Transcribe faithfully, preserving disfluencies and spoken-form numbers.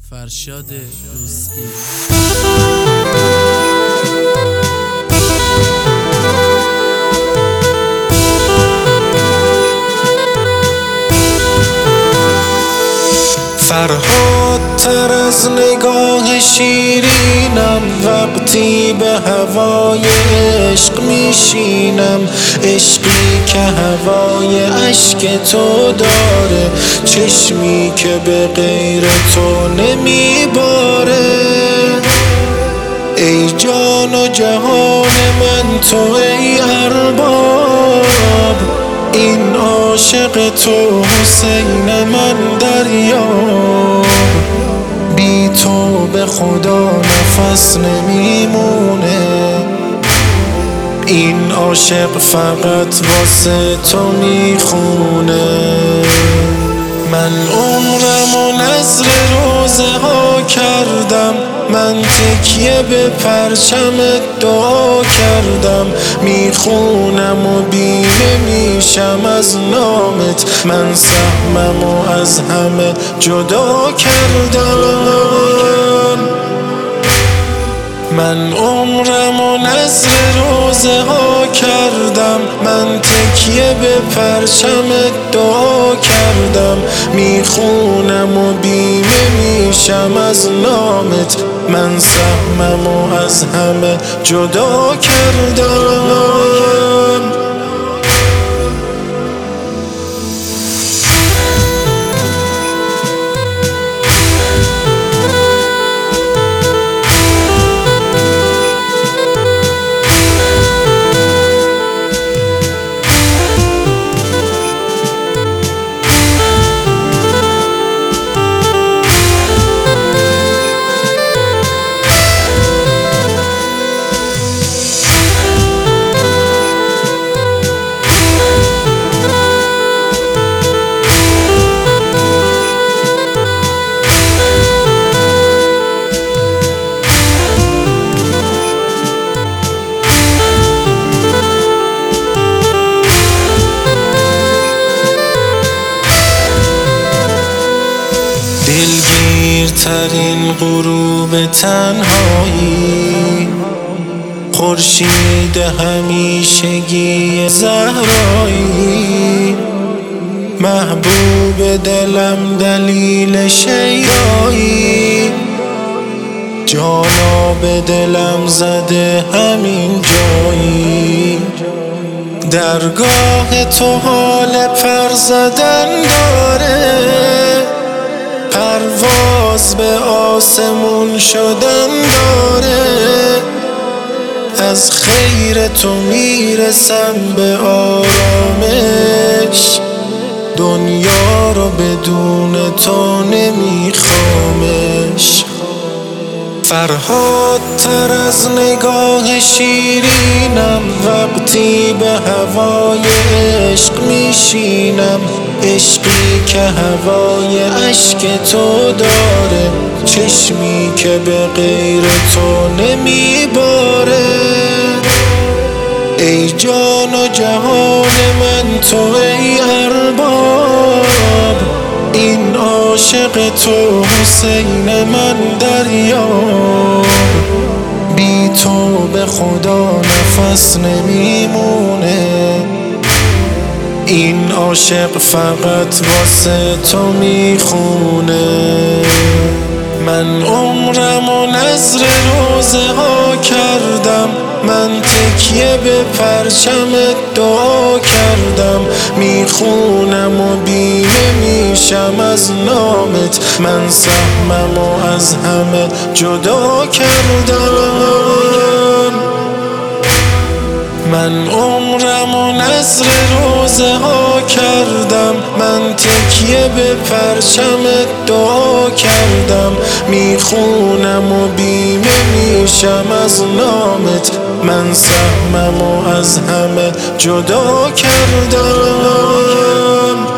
فرشاد دوستی. فرهاد تر از نگاه شیرینم، وقتی به هوای عشق میشینم. عشقی که هوای اشک تو داره، چشمی که به غیر تو نمیباره. ای جان و جهان من تو، ای ارباب، این عاشق تو حسین من دریاب. بی تو به خدا نفس نمیمونه، این عاشق فقط واسه تو میخونه. من عمرم و نذر روزه ها کردم، من تکیه به پرچمت دعا کردم. میخونم و بیمه میشم از نامت، من سهمم و از همه جدا کردم. من عمرم و نذر روزه ها کردم، من تکیه به پرچمت دعا کردم. میخونم و بیمه میشم از نامت، من سهمم و از همه جدا کردم. دلگیرترین غروب تنهایی، خورشید همیشگی زهرایی. محبوب دلم دلیل شیدایی، جانا به دلم زده همین جایی. درگاه تو حال پر زدن داره، پرواز به آسمون شدن داره. از خیر تو میرسم به آرامش، دنیا رو بدون تو نمیخوامش. فرهاد تر از نگاه شیرینم، وقتی به هوای عشق میشینم. عشقی که هوای اشک تو داره، چشمی که به غیر تو نمیباره. ای جان و جهان من تو، ای ارباب، این عاشق تو حسین من دریاب. بی تو به خدا نفس نمیمونه، این عاشق فقط واسه تو میخونه. من عمرم و نذر روزه ها کردم، من تکیه به پرچمت دعا کردم. میخونم و بیمه میشم از نامت، من سهمم و از همه جدا کردم. من عمرم و نذر روزه ها کردم، من تکیه به پرچمت دعا کردم. میخونم و بیمه میشم از نامت، من سهمم و از همه جدا کردم.